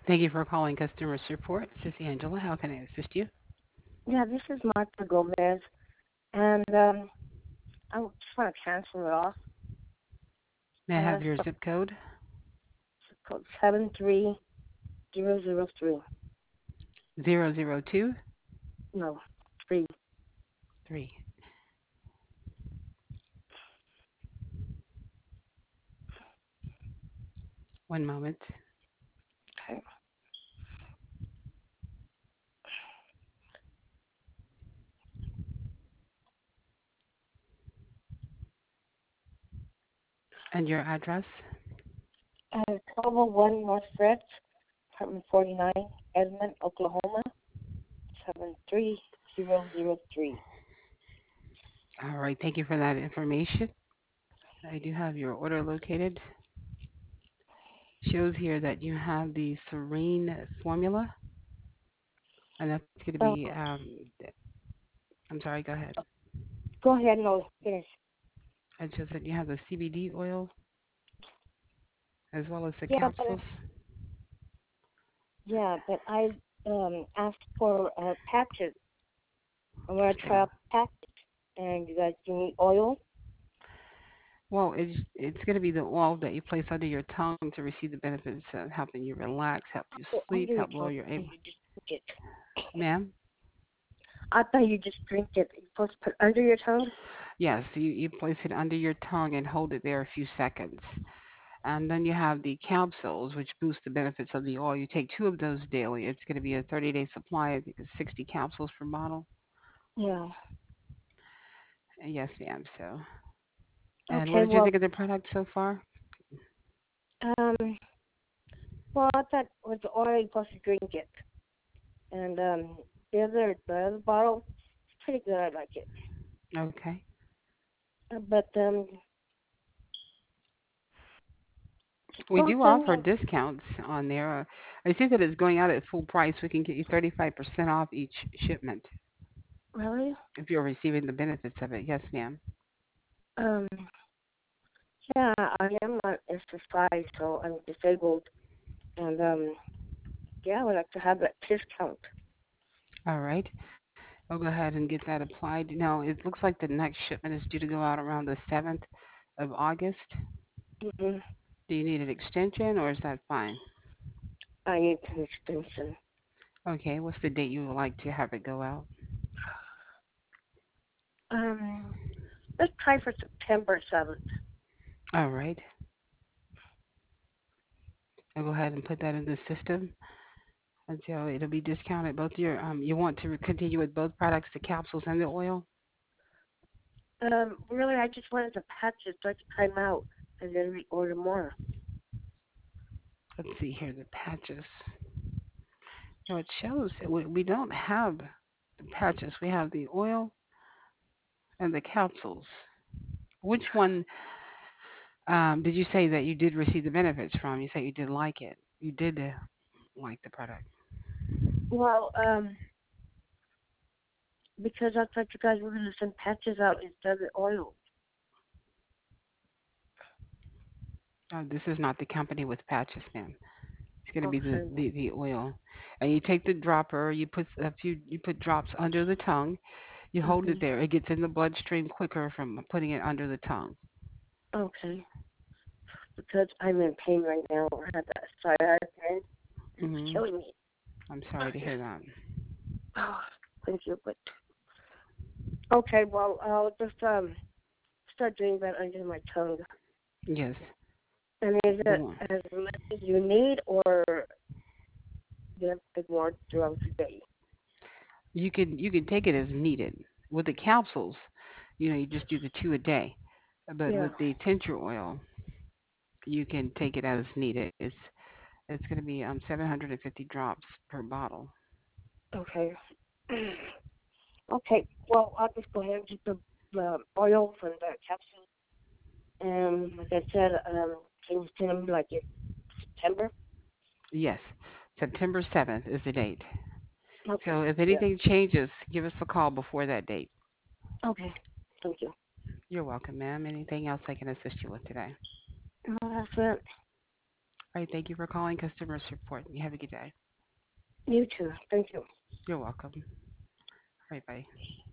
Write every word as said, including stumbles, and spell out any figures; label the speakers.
Speaker 1: Thank you for calling customer support. This is Angela. How can I assist you?
Speaker 2: Yeah, this is Marta Gomez, and um, I just want to cancel it off.
Speaker 1: May I
Speaker 2: Uh,
Speaker 1: have
Speaker 2: that's
Speaker 1: your
Speaker 2: the
Speaker 1: zip code?
Speaker 2: code seven three zero zero three.
Speaker 1: Zero zero two
Speaker 2: No, three.
Speaker 1: three. One moment.
Speaker 2: Okay.
Speaker 1: And your address?
Speaker 2: Uh, twelve oh one North Fred, apartment forty-nine, Edmond, Oklahoma, seven three zero zero three.
Speaker 1: All right. Thank you for that information. I do have your order located. Shows here that you have the Serene formula, and that's going to be,
Speaker 2: Uh,
Speaker 1: um, I'm sorry, go ahead.
Speaker 2: Go ahead, no, finish.
Speaker 1: It shows that you have the C B D oil as well as the
Speaker 2: Yeah, but
Speaker 1: capsules.
Speaker 2: yeah, but I um asked for uh, patches. I'm gonna try
Speaker 1: Yeah.
Speaker 2: out patches, and you guys give me oil.
Speaker 1: Well, it's it's going to be the oil that you place under your tongue to receive the benefits of helping you relax, help you
Speaker 2: Oh,
Speaker 1: sleep,
Speaker 2: under your
Speaker 1: help lower
Speaker 2: tongue,
Speaker 1: your
Speaker 2: and
Speaker 1: aim.
Speaker 2: you just drink it.
Speaker 1: Ma'am?
Speaker 2: I thought you just drink it. You're supposed to put it under your tongue?
Speaker 1: Yes, you, you place it under your tongue and hold it there a few seconds. And then you have the capsules, which boost the benefits of the oil. You take two of those daily. It's going to be a thirty day supply. I think it's sixty capsules per bottle.
Speaker 2: Yeah.
Speaker 1: Yes, ma'am. So, and what
Speaker 2: Okay,
Speaker 1: did you
Speaker 2: well,
Speaker 1: think of the product so far?
Speaker 2: um, well, I thought with the oil you're supposed to drink it. And, um, the other, the other bottle, it's pretty good. I like it.
Speaker 1: Okay.
Speaker 2: Uh, But, um,
Speaker 1: We
Speaker 2: don't
Speaker 1: do
Speaker 2: send me
Speaker 1: offer
Speaker 2: a,
Speaker 1: discounts on there. Uh, I see that it's going out at full price. We can get you thirty-five percent off each shipment
Speaker 2: really?
Speaker 1: if you're receiving the benefits of it. Yes, ma'am.
Speaker 2: Um, yeah, I am on exercise, so I'm disabled. And, um, yeah, I would like to have that discount.
Speaker 1: All right. I'll go ahead and get that applied. Now, it looks like the next shipment is due to go out around the seventh of August.
Speaker 2: Mm-hmm.
Speaker 1: Do you need an extension or is that fine?
Speaker 2: I need an extension.
Speaker 1: Okay, what's the date you would like to have it go out?
Speaker 2: Um, let's try for September seventh.
Speaker 1: All right. I'll go ahead and put that in the system until it'll be discounted. Both your um, you want to continue with both products, the capsules and the oil?
Speaker 2: Um, really, I just wanted the patches so I could try them out and then reorder more.
Speaker 1: Let's see here, the patches. Now it shows that we, we don't have the patches. We have the oil and the capsules. Which one um, did you say that you did receive the benefits from? You said you did like it. You did uh, like the product.
Speaker 2: Well, um, because I thought you guys were going to send patches out instead of oil.
Speaker 1: Oh, this is not the company with patches, ma'am. It's going to be the,
Speaker 2: Okay.
Speaker 1: the, the oil. And you take the dropper, you put a few, you put drops under the tongue, you hold
Speaker 2: Hmm.
Speaker 1: it there. It gets in the bloodstream quicker from putting it under the tongue.
Speaker 2: Okay. Because I'm in pain right now. I had that sciatic pain. It's
Speaker 1: Hmm.
Speaker 2: killing me.
Speaker 1: I'm sorry to hear that.
Speaker 2: Oh, thank you. But okay, well, I'll just um start doing that under my tongue.
Speaker 1: Yes,
Speaker 2: And is
Speaker 1: the
Speaker 2: it
Speaker 1: one.
Speaker 2: as much as you need, or do you have to take more throughout the day?
Speaker 1: You can you can take it as needed. With the capsules, you know, you just do the two a day. But
Speaker 2: Yeah.
Speaker 1: with the tincture oil, you can take it as needed. It's it's going to be um seven hundred fifty drops per bottle.
Speaker 2: Okay. Okay, well, I'll just go ahead and get the, the oil from the capsule. And like I said, um, can you send them like in September?
Speaker 1: Yes, September seventh is the date.
Speaker 2: Okay,
Speaker 1: So if
Speaker 2: yeah.
Speaker 1: anything changes, give us a call before that date.
Speaker 2: Okay, thank you.
Speaker 1: You're welcome, ma'am. Anything else I can assist you with today?
Speaker 2: No, that's it.
Speaker 1: All right, thank you for calling customer support. You have a good day.
Speaker 2: You too. Thank you.
Speaker 1: You're welcome. Bye bye.